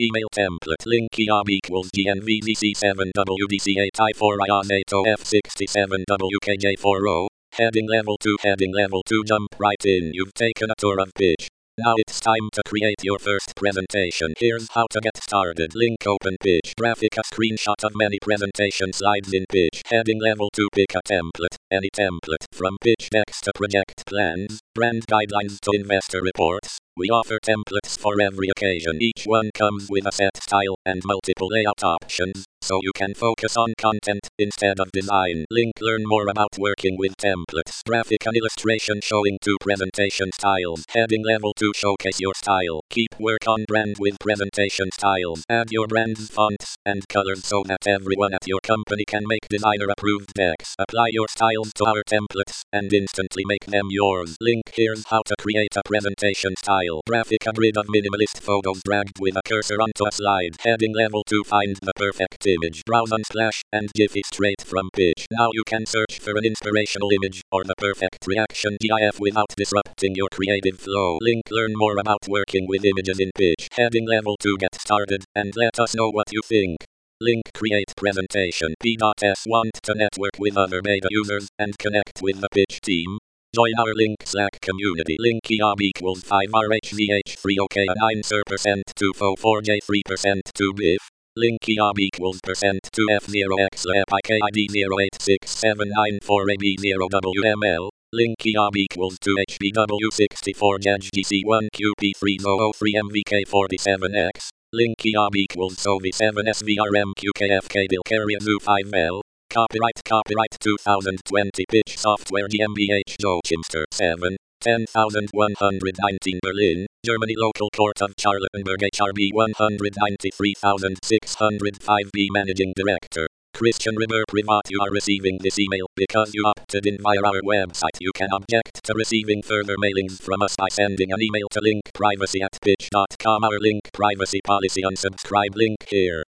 Email template link job equals GNVDC7WDC8 I4ION8 F67WKJ4O. Heading level 2 jump right in. You've taken a tour of Pitch. Now it's time to create your first presentation. Here's how to get started. Link open Pitch. Graphic a screenshot of many presentation slides in Pitch. Heading level 2 pick a template. Any template. From Pitch decks to project plans, brand guidelines to investor reports. We offer templates for every occasion. Each one comes with a set style and multiple layout options, so you can focus on content instead of design. Link learn more about working with templates. Graphic an illustration showing 2 presentation styles. Heading level 2 showcase your style. Keep work on brand with presentation styles. Add your brand's fonts and colors so that everyone at your company can make designer approved decks. Apply your styles to our templates and instantly make them yours. Link here's how to create a presentation style. Graphic a grid of minimalist photos dragged with a cursor onto a slide. Heading level 2 find the perfect image. Browse Unsplash and Giphy straight from Pitch. Now you can search for an inspirational image or the perfect reaction GIF without disrupting your creative flow. Link learn more about working with images in Pitch. Heading level 2 get started and let us know what you think. Link create presentation. P.S. want to network with other beta users and connect with the Pitch team? Join our Link Slack community. Link job equals 5RHVH3OK 9% 244J3% 2BIF. Link job equals %2F0XLEPIKID 0867994AB0WML. Link job equals 2HBW64JGC1QP3003MVK47X. Link job equals SOVI7SVRMQKFK Bilcaria Zoo 5L. Copyright 2020 Pitch Software GmbH Joe Chimster 7, 10119 Berlin, Germany Local Court of Charlottenburg HRB 193605B Managing Director Christian Rimmer Privat. You are receiving this email because you opted in via our website. You can object to receiving further mailings from us by sending an email to linkprivacy@pitch.com. Our link privacy policy unsubscribe link here.